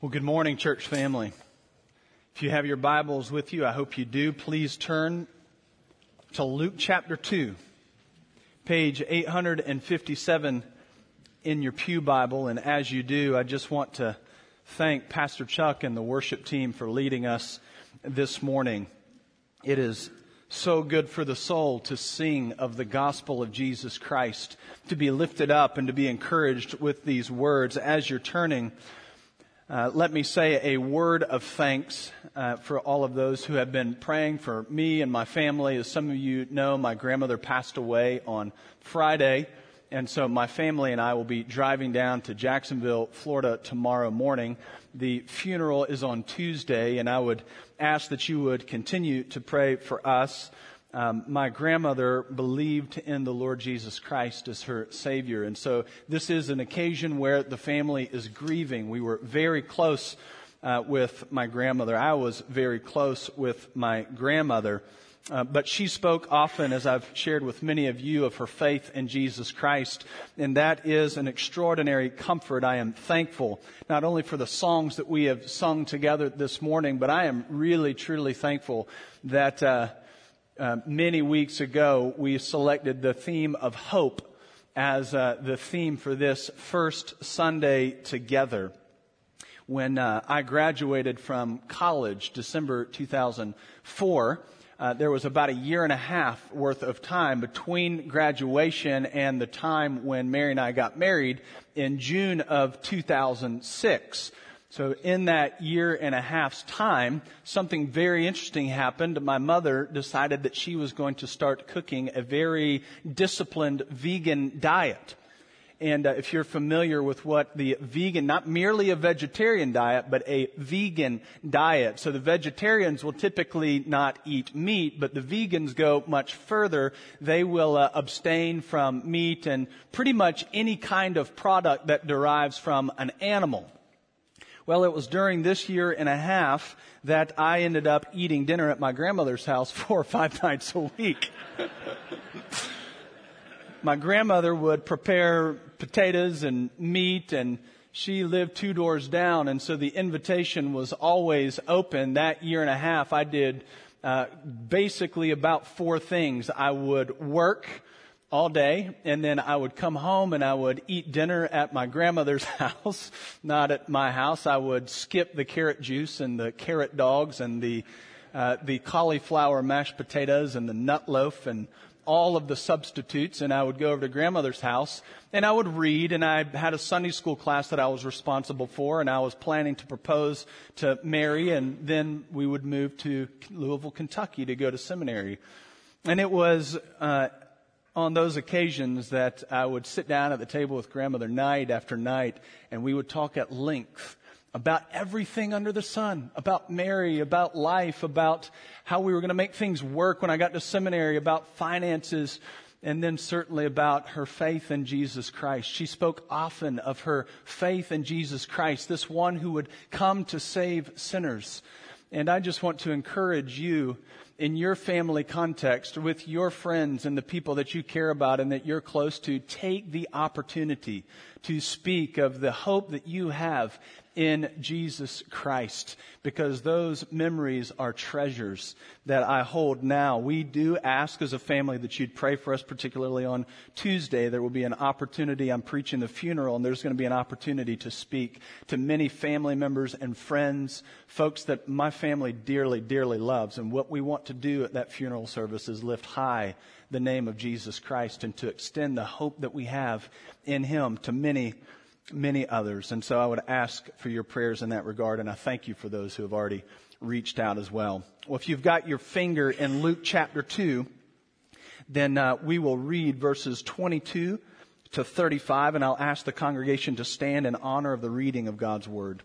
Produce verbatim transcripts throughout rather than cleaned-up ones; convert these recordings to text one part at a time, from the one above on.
Well, good morning, church family. If you have your Bibles with you, I hope you do. Please turn to Luke chapter two, page eight fifty-seven in your pew Bible. And as you do, I just want to thank Pastor Chuck and the worship team for leading us this morning. It is so good for the soul to sing of the gospel of Jesus Christ, to be lifted up and to be encouraged with these words. As you're turning, Uh, let me say a word of thanks uh, for all of those who have been praying for me and my family. As some of you know, my grandmother passed away on Friday, and so my family and I will be driving down to Jacksonville, Florida tomorrow morning. The funeral is on Tuesday, and I would ask that you would continue to pray for us. Um, my grandmother believed in the Lord Jesus Christ as her Savior. And so this is an occasion where the family is grieving. We were very close uh, with my grandmother. I was very close with my grandmother. Uh, but she spoke often, as I've shared with many of you, of her faith in Jesus Christ. And that is an extraordinary comfort. I am thankful not only for the songs that we have sung together this morning, but I am really, truly thankful that uh Uh, many weeks ago, we selected the theme of hope as uh, the theme for this first Sunday together. When uh, I graduated from college, December two thousand four, uh, there was about a year and a half worth of time between graduation and the time when Mary and I got married in June of two thousand six. So in that year and a half's time, something very interesting happened. My mother decided that she was going to start cooking a very disciplined vegan diet. And uh, if you're familiar with what the vegan, not merely a vegetarian diet, but a vegan diet. So the vegetarians will typically not eat meat, but the vegans go much further. They will uh, abstain from meat and pretty much any kind of product that derives from an animal. Well, it was during this year and a half that I ended up eating dinner at my grandmother's house four or five nights a week. My grandmother would prepare potatoes and meat, and she lived two doors down, and so the invitation was always open. That year and a half, I did uh, basically about four things. I would work all day, and then I would come home and I would eat dinner at my grandmother's house, not at my house. I would skip the carrot juice and the carrot dogs and the uh, the cauliflower mashed potatoes and the nut loaf and all of the substitutes, and I would go over to grandmother's house and I would read. And I had a Sunday school class that I was responsible for, and I was planning to propose to Mary, and then we would move to Louisville, Kentucky to go to seminary. And it was uh on those occasions that I would sit down at the table with grandmother night after night, and we would talk at length about everything under the sun, about Mary, about life, about how we were going to make things work when I got to seminary, about finances, and then certainly about her faith in Jesus Christ. She spoke often of her faith in Jesus Christ, this one who would come to save sinners. And I just want to encourage you in your family context, with your friends and the people that you care about and that you're close to, take the opportunity to speak of the hope that you have in Jesus Christ, because those memories are treasures that I hold now. We do ask as a family that you'd pray for us, particularly on Tuesday. There will be an opportunity. I'm preaching the funeral, and there's going to be an opportunity to speak to many family members and friends, folks that my family dearly, dearly loves. And what we want to do at that funeral service is lift high the name of Jesus Christ and to extend the hope that we have in Him to many many others. And so I would ask for your prayers in that regard, and I thank you for those who have already reached out as well. Well, if you've got your finger in Luke chapter two, then uh, we will read verses twenty-two to thirty-five, and I'll ask the congregation to stand in honor of the reading of God's Word.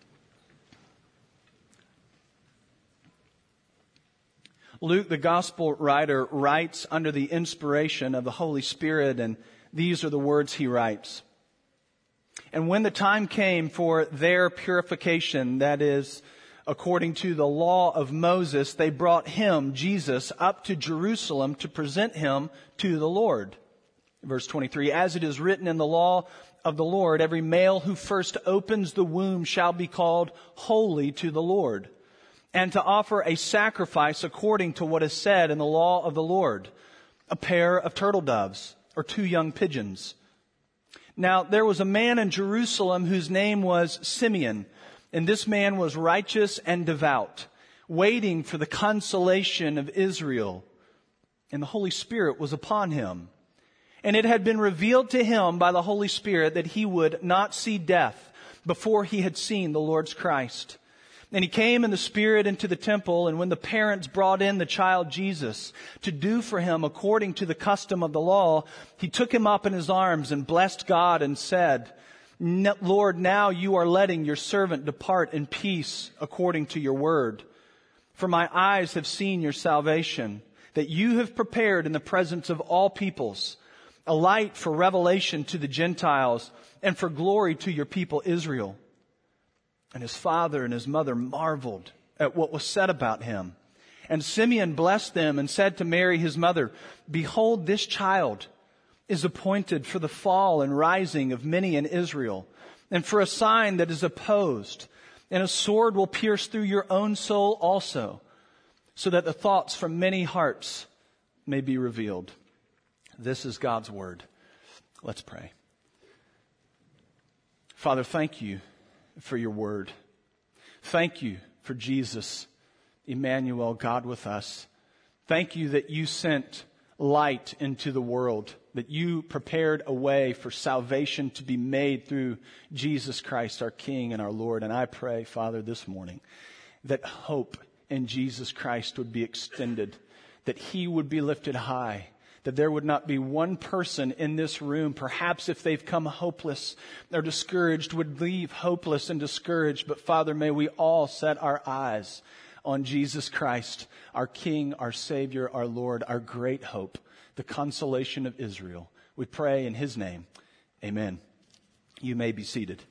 Luke, the gospel writer, writes under the inspiration of the Holy Spirit, and these are the words he writes. And when the time came for their purification, that is, according to the law of Moses, they brought him, Jesus, up to Jerusalem to present him to the Lord. Verse twenty-three, as it is written in the law of the Lord. Every male who first opens the womb shall be called holy to the Lord, and to offer a sacrifice according to what is said in the law of the Lord, a pair of turtle doves or two young pigeons. Now there was a man in Jerusalem whose name was Simeon, and this man was righteous and devout, waiting for the consolation of Israel. And the Holy Spirit was upon him. And it had been revealed to him by the Holy Spirit that he would not see death before he had seen the Lord's Christ. And he came in the Spirit into the temple, and when the parents brought in the child Jesus to do for him according to the custom of the law, he took him up in his arms and blessed God and said, Lord, now you are letting your servant depart in peace according to your word. For my eyes have seen your salvation, that you have prepared in the presence of all peoples, a light for revelation to the Gentiles and for glory to your people Israel. And his father and his mother marveled at what was said about him. And Simeon blessed them and said to Mary his mother, Behold, this child is appointed for the fall and rising of many in Israel, and for a sign that is opposed, and a sword will pierce through your own soul also, so that the thoughts from many hearts may be revealed. This is God's word. Let's pray. Father, thank you for your word. Thank you for Jesus, Emmanuel, God with us. Thank you that you sent light into the world, that you prepared a way for salvation to be made through Jesus Christ, our King and our Lord. And I pray, Father, this morning, that hope in Jesus Christ would be extended, that he would be lifted high, that there would not be one person in this room, perhaps if they've come hopeless or discouraged, would leave hopeless and discouraged. But Father, may we all set our eyes on Jesus Christ, our King, our Savior, our Lord, our great hope, the consolation of Israel. We pray in his name. Amen. You may be seated.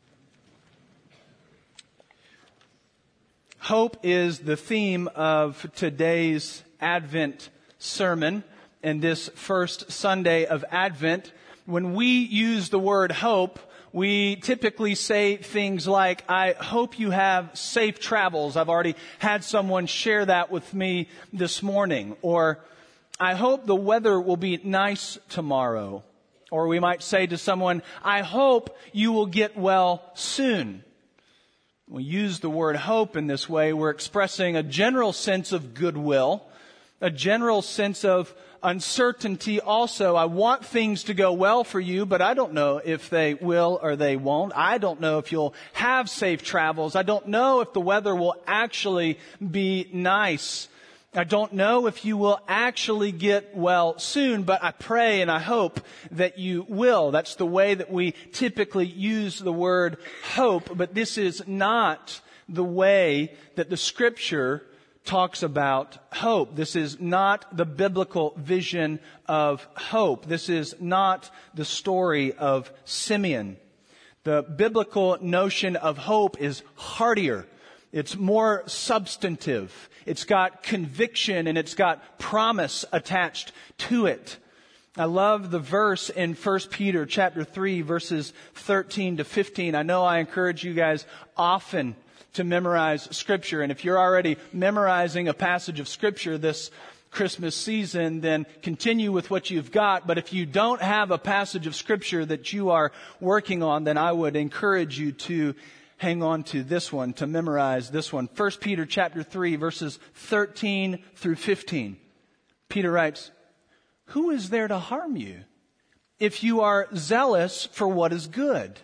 Hope is the theme of today's Advent sermon and this first Sunday of Advent. When we use the word hope, we typically say things like, I hope you have safe travels. I've already had someone share that with me this morning. Or, I hope the weather will be nice tomorrow. Or we might say to someone, I hope you will get well soon. We use the word hope in this way. We're expressing a general sense of goodwill, a general sense of uncertainty also. I want things to go well for you, but I don't know if they will or they won't. I don't know if you'll have safe travels. I don't know if the weather will actually be nice. I don't know if you will actually get well soon, but I pray and I hope that you will. That's the way that we typically use the word hope, but this is not the way that the Scripture talks about hope. This is not the biblical vision of hope. This is not the story of Simeon. The biblical notion of hope is heartier. It's more substantive. It's got conviction and it's got promise attached to it. I love the verse in First Peter chapter three, verses thirteen to fifteen. I know I encourage you guys often to memorize Scripture. And if you're already memorizing a passage of Scripture this Christmas season, then continue with what you've got. But if you don't have a passage of Scripture that you are working on, then I would encourage you to hang on to this one, to memorize this one. First Peter chapter three, verses thirteen through fifteen. Peter writes, Who is there to harm you if you are zealous for what is good?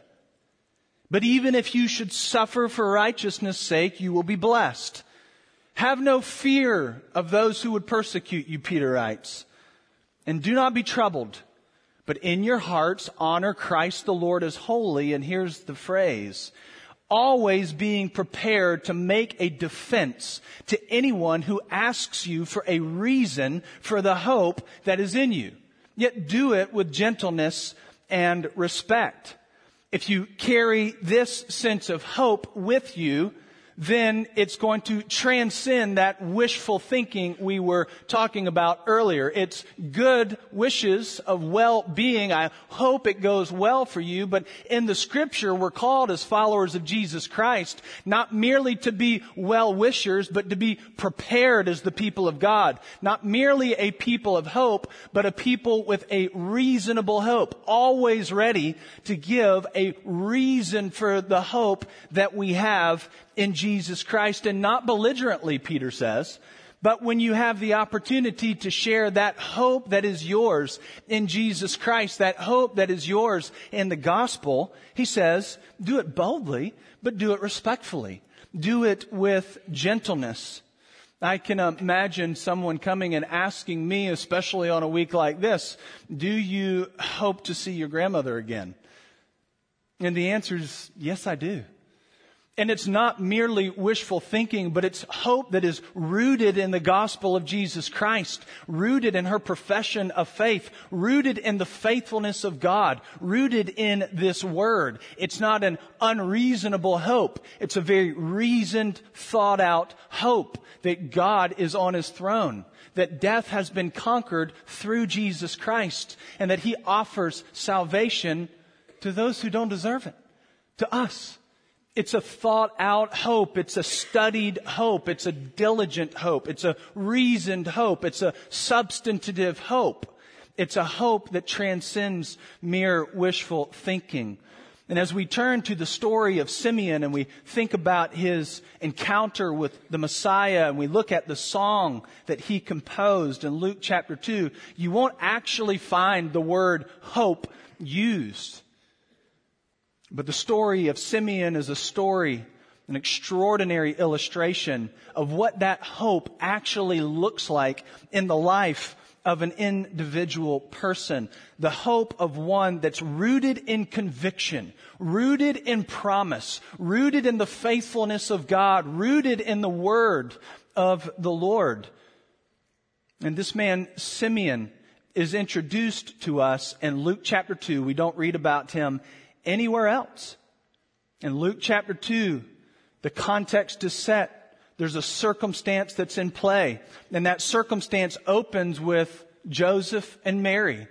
But even if you should suffer for righteousness' sake, you will be blessed. Have no fear of those who would persecute you, Peter writes. And do not be troubled, but in your hearts honor Christ the Lord as holy. And here's the phrase, always being prepared to make a defense to anyone who asks you for a reason for the hope that is in you. Yet do it with gentleness and respect. If you carry this sense of hope with you, then it's going to transcend that wishful thinking we were talking about earlier. It's good wishes of well-being. I hope it goes well for you. But in the Scripture, we're called as followers of Jesus Christ, not merely to be well-wishers, but to be prepared as the people of God. Not merely a people of hope, but a people with a reasonable hope, always ready to give a reason for the hope that we have in Jesus Christ, and not belligerently, Peter says, but when you have the opportunity to share that hope that is yours in Jesus Christ, that hope that is yours in the gospel, he says, do it boldly, but do it respectfully. Do it with gentleness. I can imagine someone coming and asking me, especially on a week like this, do you hope to see your grandmother again? And the answer is, yes, I do. And it's not merely wishful thinking, but it's hope that is rooted in the gospel of Jesus Christ, rooted in her profession of faith, rooted in the faithfulness of God, rooted in this word. It's not an unreasonable hope. It's a very reasoned, thought out hope that God is on his throne, that death has been conquered through Jesus Christ, and that he offers salvation to those who don't deserve it, to us. It's a thought out hope. It's a studied hope. It's a diligent hope. It's a reasoned hope. It's a substantive hope. It's a hope that transcends mere wishful thinking. And as we turn to the story of Simeon and we think about his encounter with the Messiah and we look at the song that he composed in Luke chapter two, you won't actually find the word hope used. But the story of Simeon is a story, an extraordinary illustration of what that hope actually looks like in the life of an individual person. The hope of one that's rooted in conviction, rooted in promise, rooted in the faithfulness of God, rooted in the word of the Lord. And this man, Simeon, is introduced to us in Luke chapter two. We don't read about him anywhere else. In Luke chapter two, the context is set. There's a circumstance that's in play. And that circumstance opens with Joseph and Mary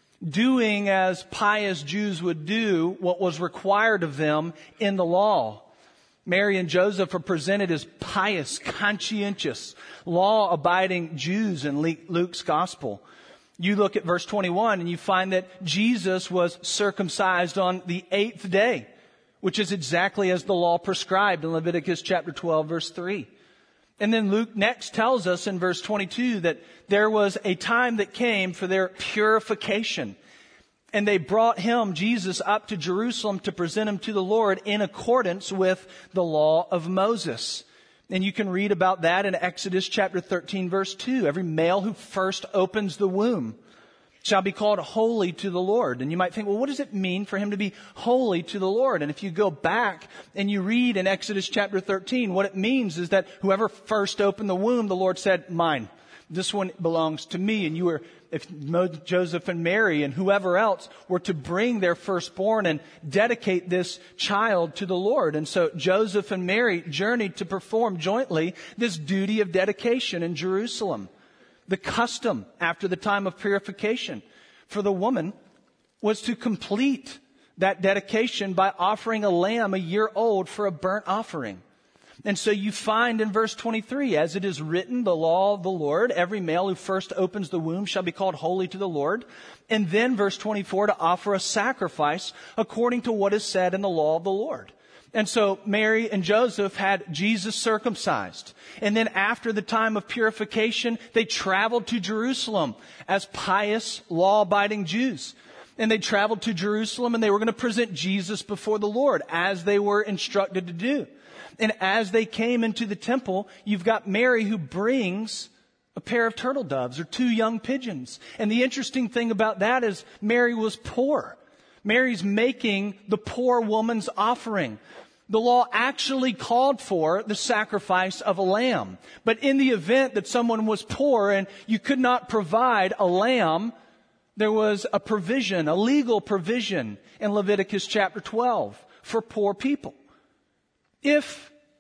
doing as pious Jews would do what was required of them in the law. Mary and Joseph are presented as pious, conscientious, law-abiding Jews in Luke's gospel. You look at verse twenty-one and you find that Jesus was circumcised on the eighth day, which is exactly as the law prescribed in Leviticus chapter twelve, verse three. And then Luke next tells us in verse twenty-two that there was a time that came for their purification. And they brought him, Jesus, up to Jerusalem to present him to the Lord in accordance with the law of Moses. And you can read about that in Exodus chapter thirteen, verse two. Every male who first opens the womb shall be called holy to the Lord. And you might think, well, what does it mean for him to be holy to the Lord? And if you go back and you read in Exodus chapter thirteen, what it means is that whoever first opened the womb, the Lord said, mine. This one belongs to me. And you were, if Joseph and Mary and whoever else were to bring their firstborn and dedicate this child to the Lord. And so Joseph and Mary journeyed to perform jointly this duty of dedication in Jerusalem. The custom after the time of purification for the woman was to complete that dedication by offering a lamb a year old for a burnt offering. And so you find in verse twenty-three, as it is written, the law of the Lord, every male who first opens the womb shall be called holy to the Lord. And then verse twenty-four, to offer a sacrifice according to what is said in the law of the Lord. And so Mary and Joseph had Jesus circumcised. And then after the time of purification, they traveled to Jerusalem as pious, law-abiding Jews. And they traveled to Jerusalem and they were going to present Jesus before the Lord as they were instructed to do. And as they came into the temple, you've got Mary who brings a pair of turtle doves or two young pigeons. And the interesting thing about that is Mary was poor. Mary's making the poor woman's offering. The law actually called for the sacrifice of a lamb. But in the event that someone was poor and you could not provide a lamb, there was a provision, a legal provision in Leviticus chapter twelve for poor people. If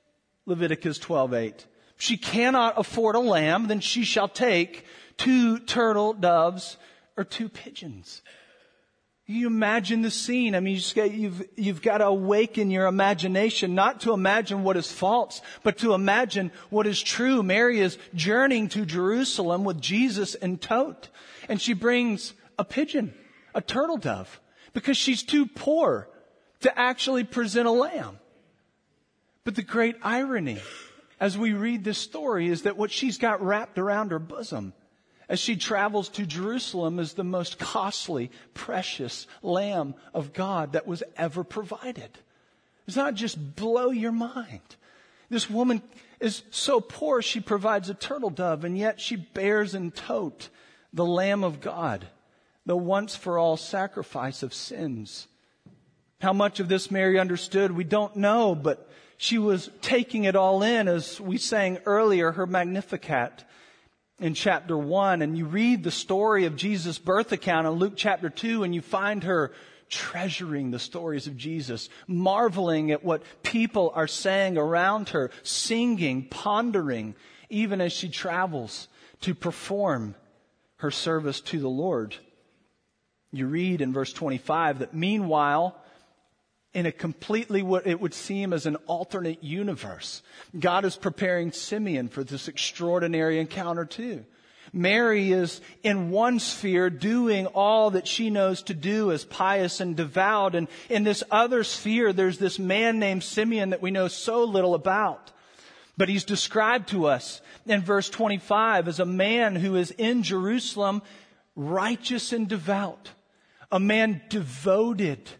Leviticus twelve eight. If she cannot afford a lamb, then she shall take two turtle doves or two pigeons. You imagine the scene. I mean, you just got, you've, you've got to awaken your imagination, not to imagine what is false, but to imagine what is true. Mary is journeying to Jerusalem with Jesus in tote. And she brings a pigeon, a turtle dove, because she's too poor to actually present a lamb. But the great irony, as we read this story, is that what she's got wrapped around her bosom as she travels to Jerusalem is the most costly, precious Lamb of God that was ever provided. Does not just blow your mind? This woman is so poor, she provides a turtle dove, and yet she bears in tote the Lamb of God, the once-for-all sacrifice of sins. How much of this Mary understood, we don't know, but she was taking it all in, as we sang earlier, her Magnificat in chapter one. And you read the story of Jesus' birth account in Luke chapter two, and you find her treasuring the stories of Jesus, marveling at what people are saying around her, singing, pondering, even as she travels to perform her service to the Lord. You read in verse twenty-five that meanwhile, in a completely what it would seem as an alternate universe, God is preparing Simeon for this extraordinary encounter too. Mary is in one sphere doing all that she knows to do as pious and devout. And in this other sphere, there's this man named Simeon that we know so little about. But he's described to us in verse twenty-five as a man who is in Jerusalem, righteous and devout, a man devoted.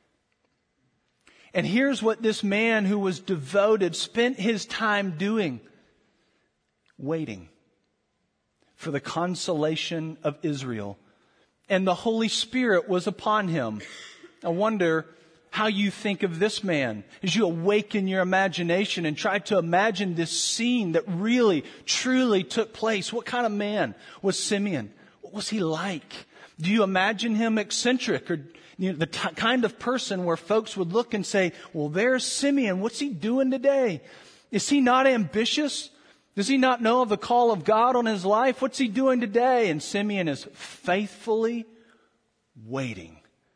And here's what this man who was devoted spent his time doing: waiting for the consolation of Israel. And the Holy Spirit was upon him. I wonder how you think of this man as you awaken your imagination and try to imagine this scene that really, truly took place. What kind of man was Simeon? What was he like? Do you imagine him eccentric, or you know, the t- kind of person where folks would look and say, well, there's Simeon. What's he doing today? Is he not ambitious? Does he not know of the call of God on his life? What's he doing today? And Simeon is faithfully waiting.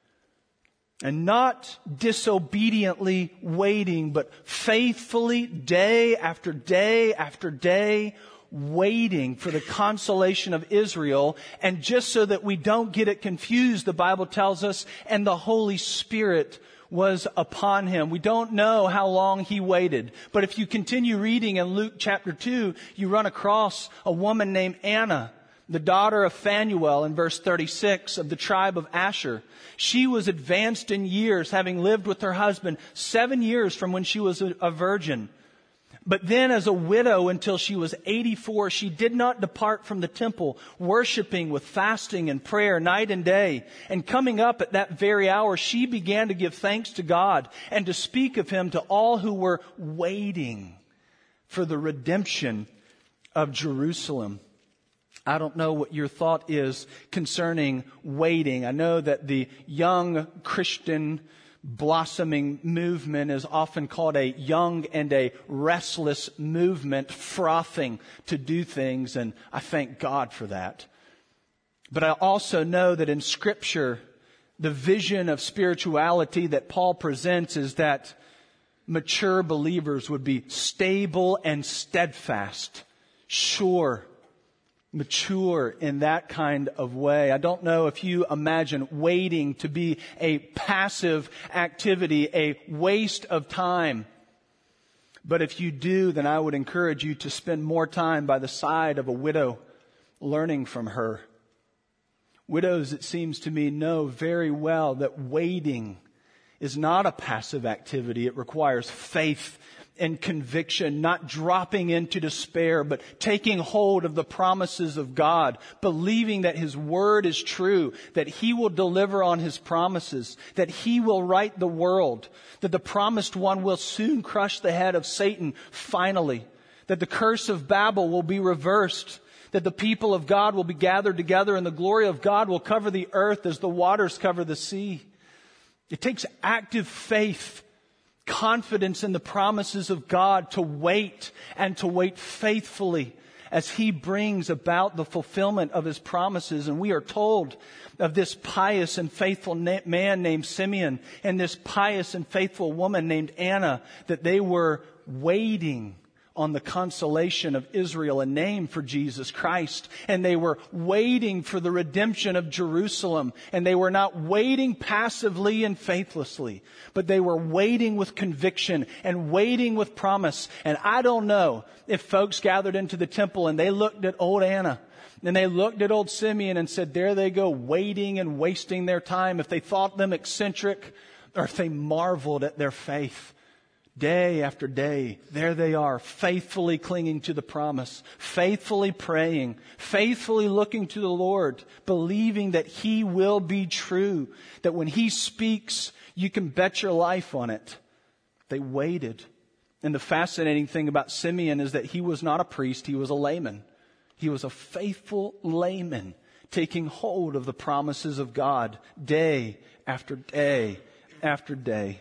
And not disobediently waiting, but faithfully day after day after day waiting for the consolation of Israel. And just so that we don't get it confused, the Bible tells us, and the Holy Spirit was upon him. We don't know how long he waited. But if you continue reading in Luke chapter two, you run across a woman named Anna, the daughter of Phanuel, in verse thirty-six, of the tribe of Asher. She was advanced in years, having lived with her husband seven years from when she was a virgin. But then as a widow until she was eighty-four, she did not depart from the temple, worshiping with fasting and prayer night and day. And coming up at that very hour, she began to give thanks to God and to speak of him to all who were waiting for the redemption of Jerusalem. I don't know what your thought is concerning waiting. I know that the young Christian blossoming movement is often called a young and a restless movement, frothing to do things, and I thank God for that. But I also know that in Scripture, the vision of spirituality that Paul presents is that mature believers would be stable and steadfast, sure, mature in that kind of way. I don't know if you imagine waiting to be a passive activity, a waste of time. But if you do, then I would encourage you to spend more time by the side of a widow, learning from her. Widows, it seems to me, know very well that waiting is not a passive activity. It requires faith and conviction, not dropping into despair, but taking hold of the promises of God, believing that His Word is true, that He will deliver on His promises, that He will right the world, that the promised one will soon crush the head of Satan finally, that the curse of Babel will be reversed, that the people of God will be gathered together and the glory of God will cover the earth as the waters cover the sea. It takes active faith confidence in the promises of God, to wait and to wait faithfully as He brings about the fulfillment of His promises. And we are told of this pious and faithful na- man named Simeon and this pious and faithful woman named Anna, that they were waiting on the consolation of Israel, a name for Jesus Christ. And they were waiting for the redemption of Jerusalem. And they were not waiting passively and faithlessly, but they were waiting with conviction and waiting with promise. And I don't know if folks gathered into the temple and they looked at old Anna and they looked at old Simeon and said, there they go, waiting and wasting their time, if they thought them eccentric or if they marveled at their faith. Day after day, there they are, faithfully clinging to the promise, faithfully praying, faithfully looking to the Lord, believing that He will be true, that when He speaks, you can bet your life on it. They waited. And the fascinating thing about Simeon is that he was not a priest, he was a layman. He was a faithful layman, taking hold of the promises of God day after day after day.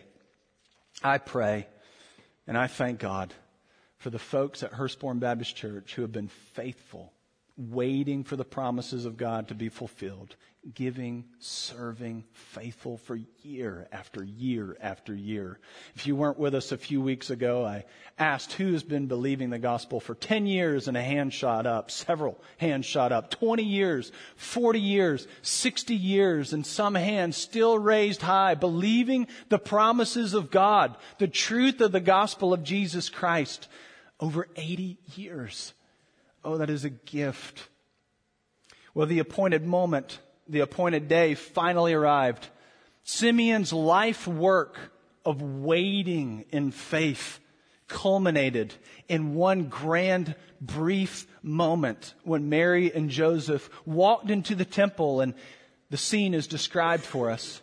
I pray and I thank God for the folks at Hurstbourne Baptist Church who have been faithful, waiting for the promises of God to be fulfilled, giving, serving, faithful for year after year after year. If you weren't with us a few weeks ago, I asked who has been believing the gospel for ten years, and a hand shot up, several hands shot up, twenty years, forty years, sixty years, and some hands still raised high, believing the promises of God, the truth of the gospel of Jesus Christ. Over eighty years. Oh, that is a gift. Well, the appointed moment, the appointed day finally arrived. Simeon's life work of waiting in faith culminated in one grand, brief moment when Mary and Joseph walked into the temple, and the scene is described for us.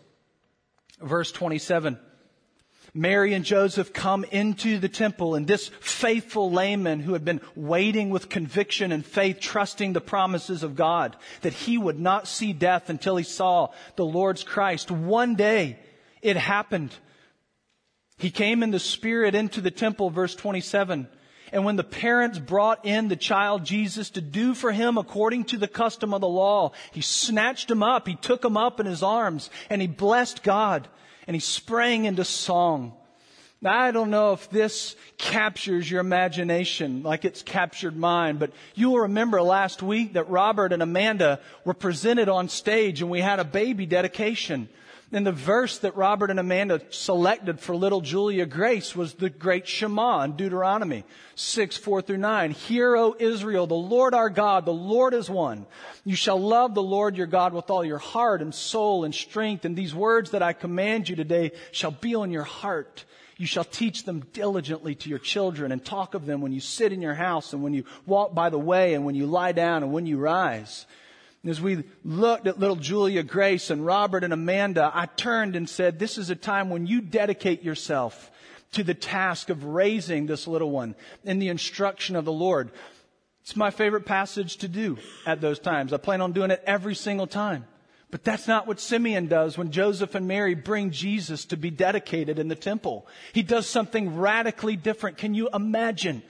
Verse twenty-seven. Mary and Joseph come into the temple, and this faithful layman who had been waiting with conviction and faith, trusting the promises of God, that he would not see death until he saw the Lord's Christ. One day it happened. He came in the Spirit into the temple, verse twenty-seven. And when the parents brought in the child Jesus to do for him according to the custom of the law, he snatched him up, he took him up in his arms, and he blessed God. And he sprang into song. Now, I don't know if this captures your imagination like it's captured mine, but you will remember last week that Robert and Amanda were presented on stage and we had a baby dedication. And the verse that Robert and Amanda selected for little Julia Grace was the great Shema in Deuteronomy six, four through nine. Hear, O Israel, the Lord our God, the Lord is one. You shall love the Lord your God with all your heart and soul and strength. And these words that I command you today shall be on your heart. You shall teach them diligently to your children and talk of them when you sit in your house and when you walk by the way and when you lie down and when you rise. As we looked at little Julia Grace and Robert and Amanda, I turned and said, this is a time when you dedicate yourself to the task of raising this little one in the instruction of the Lord. It's my favorite passage to do at those times. I plan on doing it every single time. But that's not what Simeon does when Joseph and Mary bring Jesus to be dedicated in the temple. He does something radically different. Can you imagine?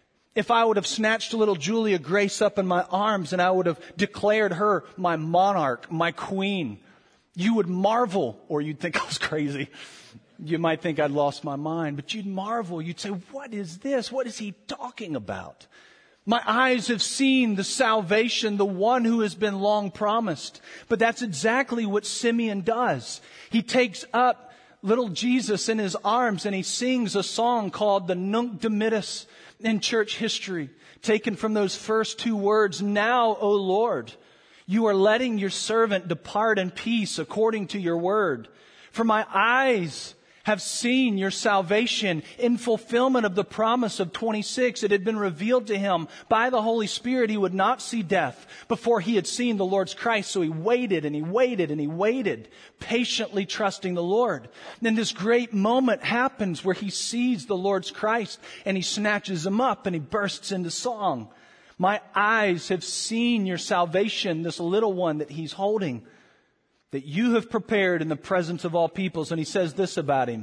If I would have snatched little Julia Grace up in my arms and I would have declared her my monarch, my queen, you would marvel, or you'd think I was crazy. You might think I'd lost my mind, but you'd marvel. You'd say, what is this? What is he talking about? My eyes have seen the salvation, the one who has been long promised. But that's exactly what Simeon does. He takes up little Jesus in his arms and he sings a song called the Nunc Dimittis in church history, taken from those first two words. Now, O Lord, you are letting your servant depart in peace according to your word. For my eyes have seen your salvation in fulfillment of the promise of twenty-six. It had been revealed to him by the Holy Spirit he would not see death before he had seen the Lord's Christ. So he waited and he waited and he waited, patiently trusting the Lord. Then this great moment happens where he sees the Lord's Christ and he snatches him up and he bursts into song. My eyes have seen your salvation, this little one that he's holding, that you have prepared in the presence of all peoples. And he says this about him,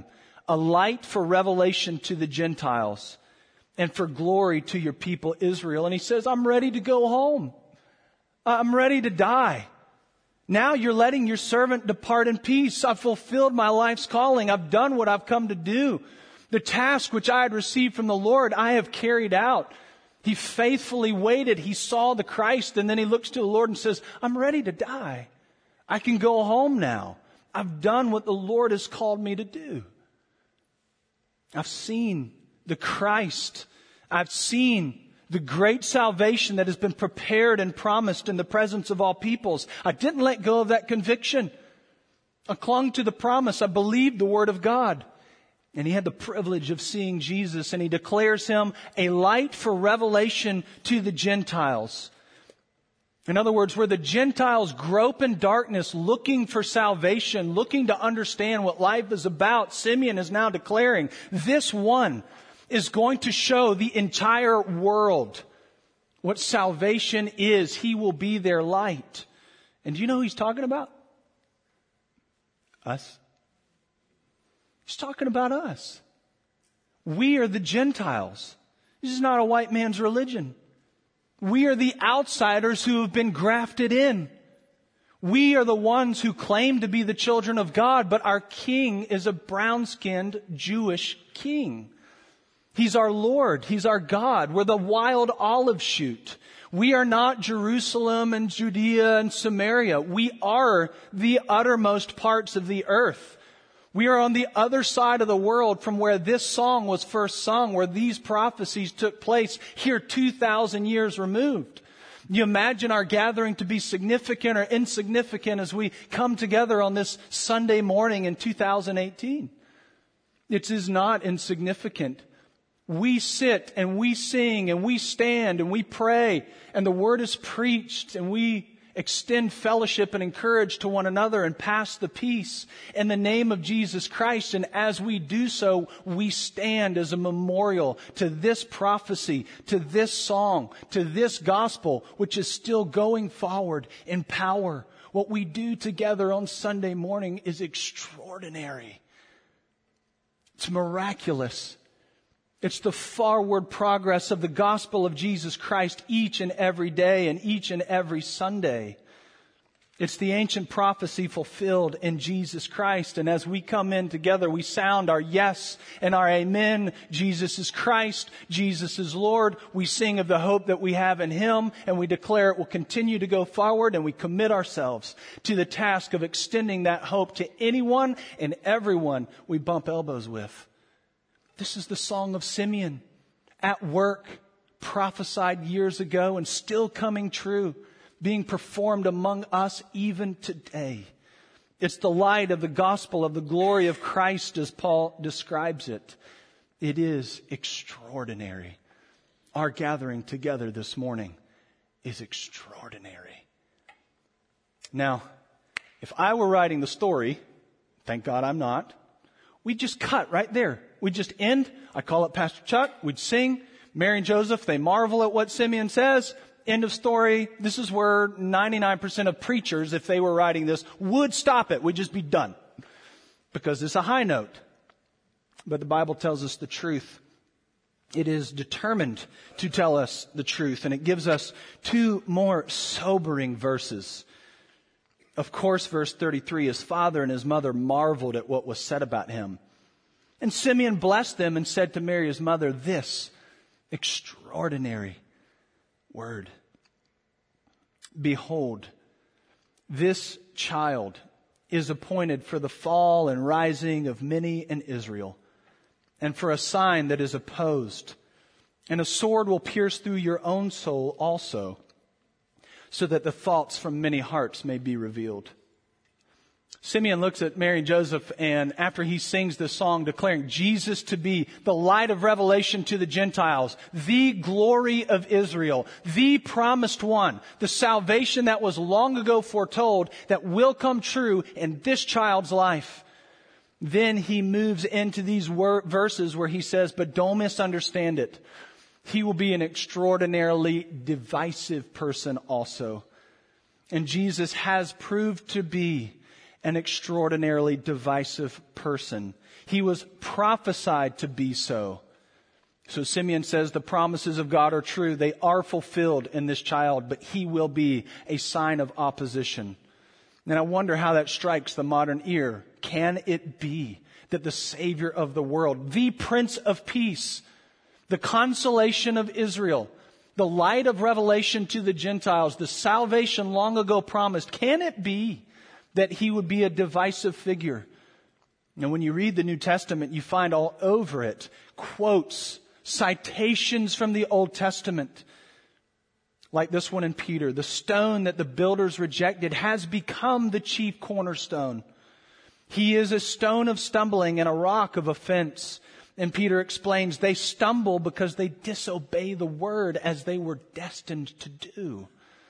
a light for revelation to the Gentiles, and for glory to your people Israel. And he says, I'm ready to go home. I'm ready to die. Now you're letting your servant depart in peace. I've fulfilled my life's calling. I've done what I've come to do. The task which I had received from the Lord, I have carried out. He faithfully waited. He saw the Christ, and then he looks to the Lord and says, I'm ready to die. I can go home now. I've done what the Lord has called me to do. I've seen the Christ. I've seen the great salvation that has been prepared and promised in the presence of all peoples. I didn't let go of that conviction. I clung to the promise. I believed the word of God. And he had the privilege of seeing Jesus, and he declares him a light for revelation to the Gentiles. In other words, where the Gentiles grope in darkness looking for salvation, looking to understand what life is about, Simeon is now declaring this one is going to show the entire world what salvation is. He will be their light. And do you know who he's talking about? Us. He's talking about us. We are the Gentiles. This is not a white man's religion. We are the outsiders who have been grafted in. We are the ones who claim to be the children of God, but our king is a brown-skinned Jewish king. He's our Lord. He's our God. We're the wild olive shoot. We are not Jerusalem and Judea and Samaria. We are the uttermost parts of the earth. We are on the other side of the world from where this song was first sung, where these prophecies took place here two thousand years removed. You imagine our gathering to be significant or insignificant as we come together on this Sunday morning in two thousand eighteen. It is not insignificant. We sit and we sing and we stand and we pray and the word is preached and we extend fellowship and encourage to one another and pass the peace in the name of Jesus Christ. And as we do so, we stand as a memorial to this prophecy, to this song, to this gospel, which is still going forward in power. What we do together on Sunday morning is extraordinary. It's miraculous. It's the forward progress of the gospel of Jesus Christ each and every day and each and every Sunday. It's the ancient prophecy fulfilled in Jesus Christ. And as we come in together, we sound our yes and our amen. Jesus is Christ. Jesus is Lord. We sing of the hope that we have in Him, and we declare it will continue to go forward, and we commit ourselves to the task of extending that hope to anyone and everyone we bump elbows with. This is the song of Simeon, at work, prophesied years ago and still coming true, being performed among us even today. It's the light of the gospel of the glory of Christ as Paul describes it. It is extraordinary. Our gathering together this morning is extraordinary. Now, if I were writing the story, thank God I'm not, we'd just cut right there. We'd just end. I call up Pastor Chuck. We'd sing. Mary and Joseph, they marvel at what Simeon says. End of story. This is where ninety-nine percent of preachers, if they were writing this, would stop it. We'd just be done. Because it's a high note. But the Bible tells us the truth. It is determined to tell us the truth. And it gives us two more sobering verses. Of course, verse thirty-three, his father and his mother marveled at what was said about him. And Simeon blessed them and said to Mary, his mother, this extraordinary word. Behold, this child is appointed for the fall and rising of many in Israel, and for a sign that is opposed. And a sword will pierce through your own soul also, so that the thoughts from many hearts may be revealed. Simeon looks at Mary and Joseph, and after he sings this song declaring Jesus to be the light of revelation to the Gentiles, the glory of Israel, the promised one, the salvation that was long ago foretold that will come true in this child's life. Then he moves into these wor- verses where he says, but don't misunderstand it. He will be an extraordinarily divisive person also. And Jesus has proved to be an extraordinarily divisive person. He was prophesied to be so. So Simeon says the promises of God are true. They are fulfilled in this child, but he will be a sign of opposition. And I wonder how that strikes the modern ear. Can it be that the Savior of the world, the Prince of Peace, the consolation of Israel, the light of revelation to the Gentiles, the salvation long ago promised, can it be that he would be a divisive figure? And when you read the New Testament, you find all over it quotes, citations from the Old Testament. Like this one in Peter, the stone that the builders rejected has become the chief cornerstone. He is a stone of stumbling and a rock of offense. And Peter explains they stumble because they disobey the word as they were destined to do.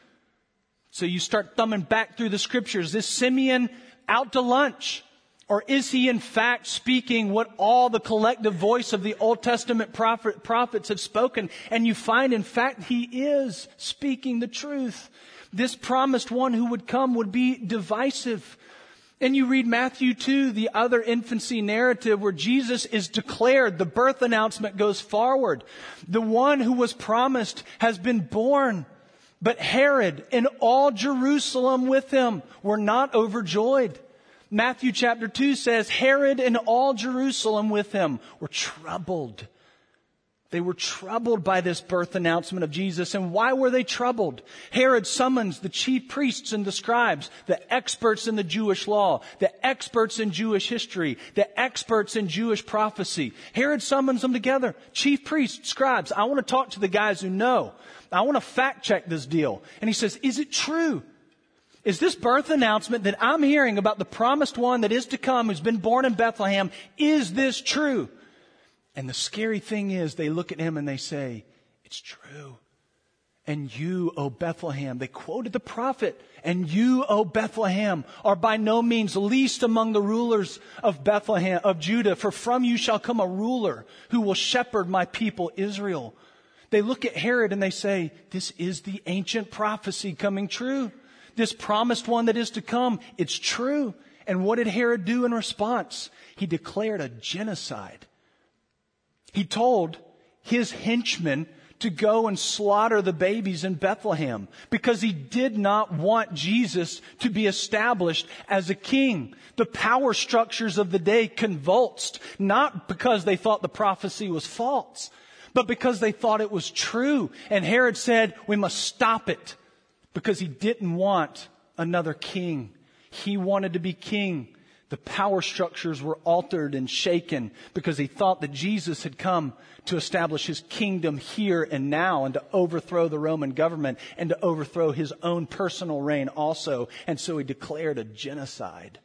So you start thumbing back through the scriptures. Is Simeon out to lunch? Or is he in fact speaking what all the collective voice of the Old Testament prophet, prophets have spoken? And you find in fact he is speaking the truth. This promised one who would come would be divisive. And you read Matthew two, the other infancy narrative where Jesus is declared. The birth announcement goes forward. The one who was promised has been born. But Herod and all Jerusalem with him were not overjoyed. Matthew chapter two says, Herod and all Jerusalem with him were troubled. They were troubled by this birth announcement of Jesus. And why were they troubled? Herod summons the chief priests and the scribes, the experts in the Jewish law, the experts in Jewish history, the experts in Jewish prophecy. Herod summons them together. Chief priests, scribes, I want to talk to the guys who know. I want to fact check this deal. And he says, is it true? Is this birth announcement that I'm hearing about the promised one that is to come, who's been born in Bethlehem, is this true? And the scary thing is they look at him and they say, it's true. And you, O Bethlehem, they quoted the prophet, and you, O Bethlehem, are by no means least among the rulers of Bethlehem, of Judah, for from you shall come a ruler who will shepherd my people Israel. They look at Herod and they say, this is the ancient prophecy coming true. This promised one that is to come, it's true. And what did Herod do in response? He declared a genocide. He told his henchmen to go and slaughter the babies in Bethlehem because he did not want Jesus to be established as a king. The power structures of the day convulsed, not because they thought the prophecy was false, but because they thought it was true. And Herod said, we must stop it. Because he didn't want another king. He wanted to be king. The power structures were altered and shaken because he thought that Jesus had come to establish his kingdom here and now and to overthrow the Roman government and to overthrow his own personal reign also. And so he declared a genocide.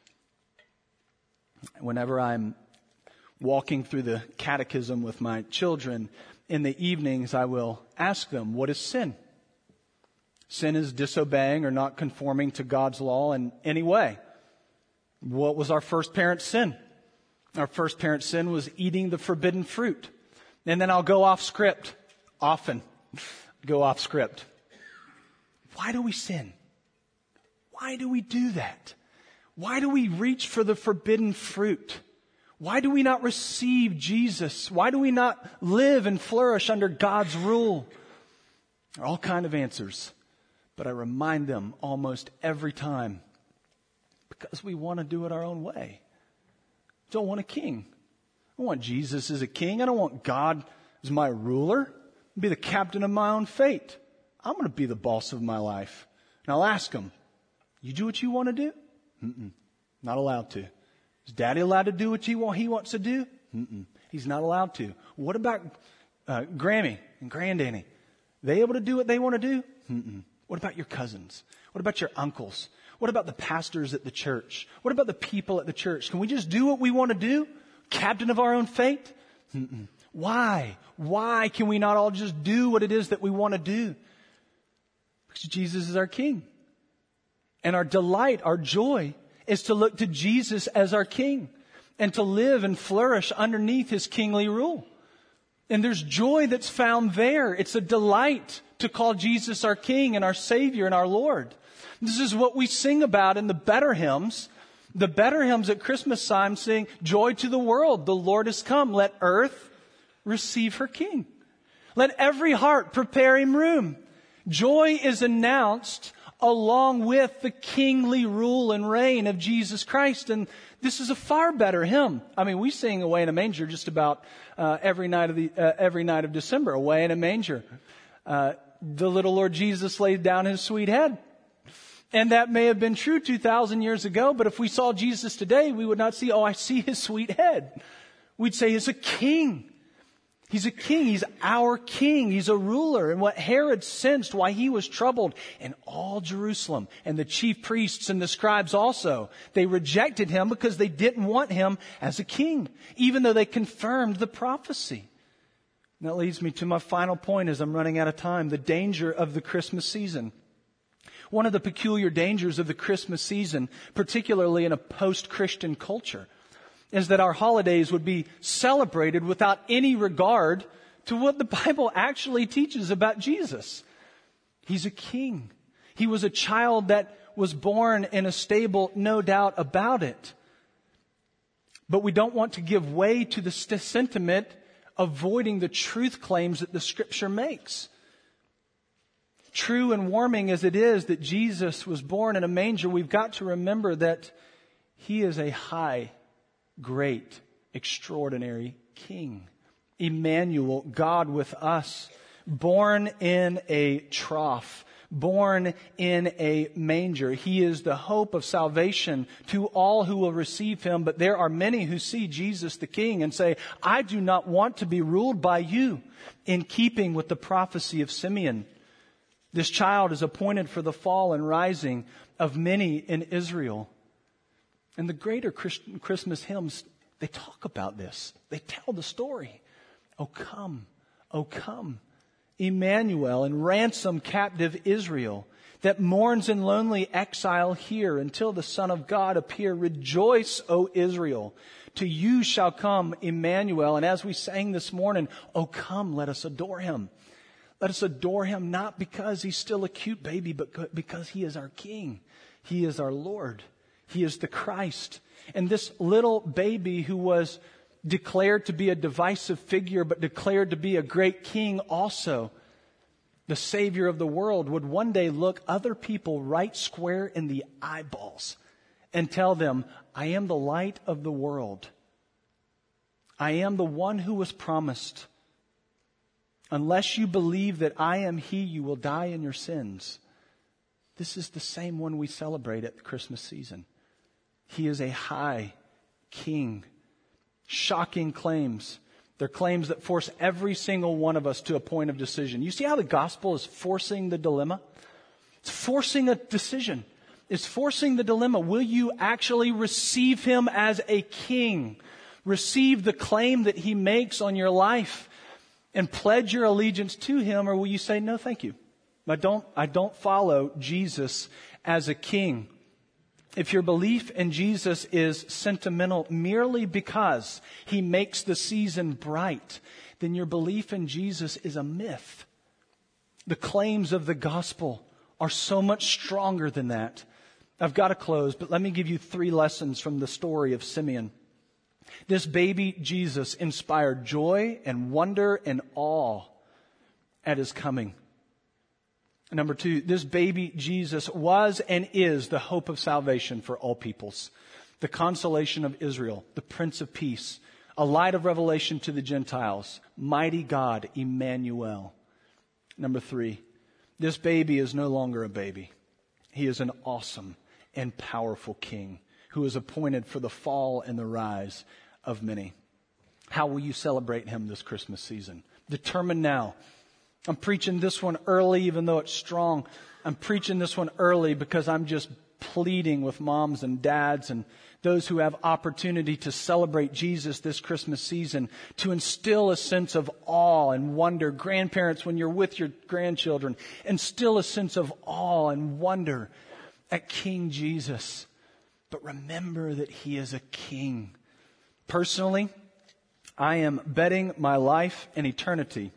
Whenever I'm walking through the catechism with my children in the evenings, I will ask them, what is sin? Sin is disobeying or not conforming to God's law in any way. What was our first parent's sin? Our first parent's sin was eating the forbidden fruit. And then I'll go off script. Often go off script. Why do we sin? Why do we do that? Why do we reach for the forbidden fruit? Why do we not receive Jesus? Why do we not live and flourish under God's rule? There are all kinds of answers. But I remind them almost every time, because we want to do it our own way. I don't want a king. I want Jesus as a king. I don't want God as my ruler. I'll be the captain of my own fate. I'm going to be the boss of my life. And I'll ask him, you do what you want to do? Mm-mm. Not allowed to. Is Daddy allowed to do what he, want, he wants to do? Mm-mm. He's not allowed to. What about uh, Grammy and Granddaddy? They able to do what they want to do? Mm-mm. What about your cousins? What about your uncles? What about the pastors at the church? What about the people at the church? Can we just do what we want to do? Captain of our own fate? Mm-mm. Why? Why can we not all just do what it is that we want to do? Because Jesus is our king. And our delight, our joy, is to look to Jesus as our king and to live and flourish underneath his kingly rule. And there's joy that's found there. It's a delight to call Jesus our King and our Savior and our Lord. This is what we sing about in the better hymns The better hymns at Christmas time sing, joy to the world, the Lord is come. Let earth receive her King. Let every heart prepare him room. Joy is announced along with the kingly rule and reign of Jesus Christ. And this is a far better hymn. I mean, we sing Away in a Manger just about uh, every night of the uh, every night of December. Away in a Manger. Uh, the little Lord Jesus laid down his sweet head. And that may have been true two thousand years ago, but if we saw Jesus today, we would not see, oh, I see his sweet head. We'd say he's a king. He's a king. He's our king. He's a ruler. And what Herod sensed, why he was troubled, and all Jerusalem and the chief priests and the scribes also, they rejected him because they didn't want him as a king, even though they confirmed the prophecy. And that leads me to my final point as I'm running out of time, the danger of the Christmas season. One of the peculiar dangers of the Christmas season, particularly in a post-Christian culture, is that our holidays would be celebrated without any regard to what the Bible actually teaches about Jesus. He's a king. He was a child that was born in a stable, no doubt about it. But we don't want to give way to the st- sentiment avoiding the truth claims that the Scripture makes. True and warming as it is that Jesus was born in a manger, we've got to remember that he is a high, great, extraordinary King. Emmanuel, God with us, born in a trough, born in a manger. He is the hope of salvation to all who will receive him. But there are many who see Jesus the King and say, I do not want to be ruled by you, in keeping with the prophecy of Simeon. This child is appointed for the fall and rising of many in Israel. And the greater Christian Christmas hymns, they talk about this. They tell the story. Oh, come, oh, come, Emmanuel, and ransom captive Israel that mourns in lonely exile here until the Son of God appear. Rejoice, O Israel. To you shall come Emmanuel. And as we sang this morning, oh, come, let us adore him. Let us adore him not because he's still a cute baby, but because he is our King. He is our Lord. He is the Christ. And this little baby who was declared to be a divisive figure, but declared to be a great king also, the Savior of the world, would one day look other people right square in the eyeballs and tell them, I am the light of the world. I am the one who was promised. Unless you believe that I am he, you will die in your sins. This is the same one we celebrate at the Christmas season. He is a high king. Shocking claims. They're claims that force every single one of us to a point of decision. You see how the gospel is forcing the dilemma? It's forcing a decision. It's forcing the dilemma. Will you actually receive him as a king? Receive the claim that he makes on your life and pledge your allegiance to him, or will you say, no, thank you. I don't, I don't follow Jesus as a king. If your belief in Jesus is sentimental merely because he makes the season bright, then your belief in Jesus is a myth. The claims of the gospel are so much stronger than that. I've got to close, but let me give you three lessons from the story of Simeon. This baby Jesus inspired joy and wonder and awe at his coming. Number two, this baby Jesus was and is the hope of salvation for all peoples, the consolation of Israel, the Prince of Peace, a light of revelation to the Gentiles, mighty God, Emmanuel. Number three, this baby is no longer a baby. He is an awesome and powerful King who is appointed for the fall and the rise of many. How will you celebrate him this Christmas season? Determine now. I'm preaching this one early, even though it's strong. I'm preaching this one early because I'm just pleading with moms and dads and those who have opportunity to celebrate Jesus this Christmas season, to instill a sense of awe and wonder. Grandparents, when you're with your grandchildren, instill a sense of awe and wonder at King Jesus. But remember that he is a king. Personally, I am betting my life and eternity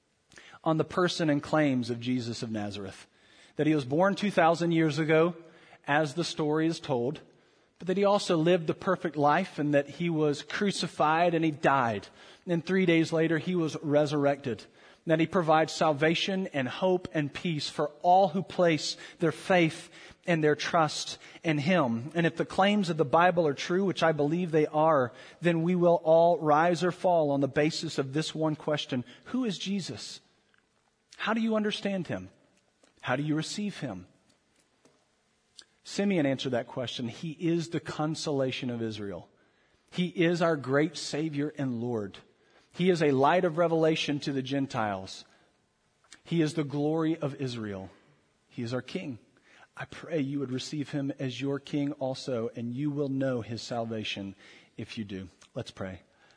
on the person and claims of Jesus of Nazareth. That he was born two thousand years ago, as the story is told, but that he also lived the perfect life and that he was crucified and he died. And three days later, he was resurrected. And that he provides salvation and hope and peace for all who place their faith and their trust in him. And if the claims of the Bible are true, which I believe they are, then we will all rise or fall on the basis of this one question: who is Jesus? How do you understand him? How do you receive him? Simeon answered that question. He is the consolation of Israel. He is our great Savior and Lord. He is a light of revelation to the Gentiles. He is the glory of Israel. He is our King. I pray you would receive him as your King also, and you will know his salvation if you do. Let's pray.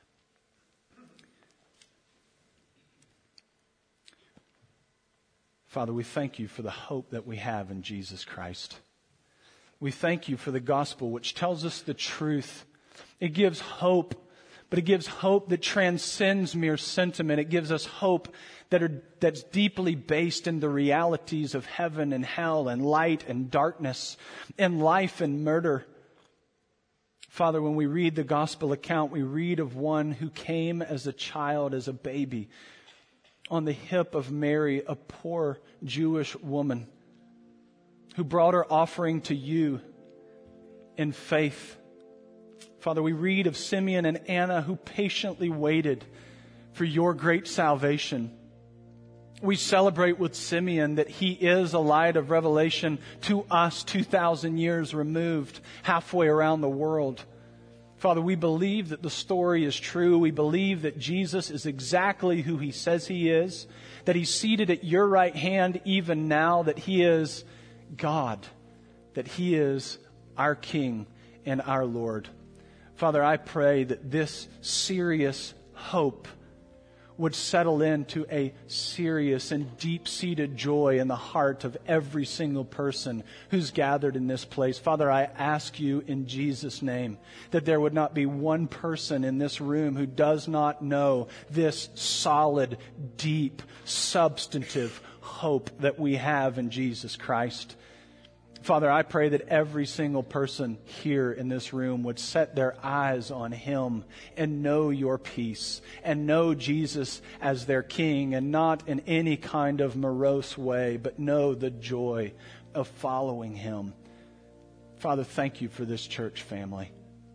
Father, we thank you for the hope that we have in Jesus Christ. We thank you for the gospel, which tells us the truth. It gives hope, but it gives hope that transcends mere sentiment. It gives us hope that are, that's deeply based in the realities of heaven and hell and light and darkness and life and murder. Father, when we read the gospel account, we read of one who came as a child, as a baby, on the hip of Mary, a poor Jewish woman, who brought her offering to you in faith. Father, we read of Simeon and Anna who patiently waited for your great salvation. We celebrate with Simeon that he is a light of revelation to us two thousand years removed, halfway around the world. Father, we believe that the story is true. We believe that Jesus is exactly who he says he is, that he's seated at your right hand even now, that he is God, that he is our King and our Lord. Father, I pray that this serious hope would settle into a serious and deep-seated joy in the heart of every single person who's gathered in this place. Father, I ask you in Jesus' name that there would not be one person in this room who does not know this solid, deep, substantive hope that we have in Jesus Christ. Father, I pray that every single person here in this room would set their eyes on him and know your peace and know Jesus as their King, and not in any kind of morose way, but know the joy of following him. Father, thank you for this church family.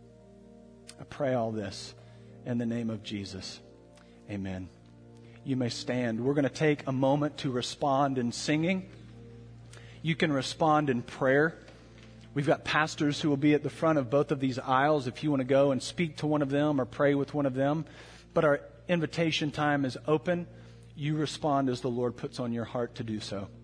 I pray all this in the name of Jesus. Amen. You may stand. We're going to take a moment to respond in singing. You can respond in prayer. We've got pastors who will be at the front of both of these aisles if you want to go and speak to one of them or pray with one of them. But our invitation time is open. You respond as the Lord puts on your heart to do so.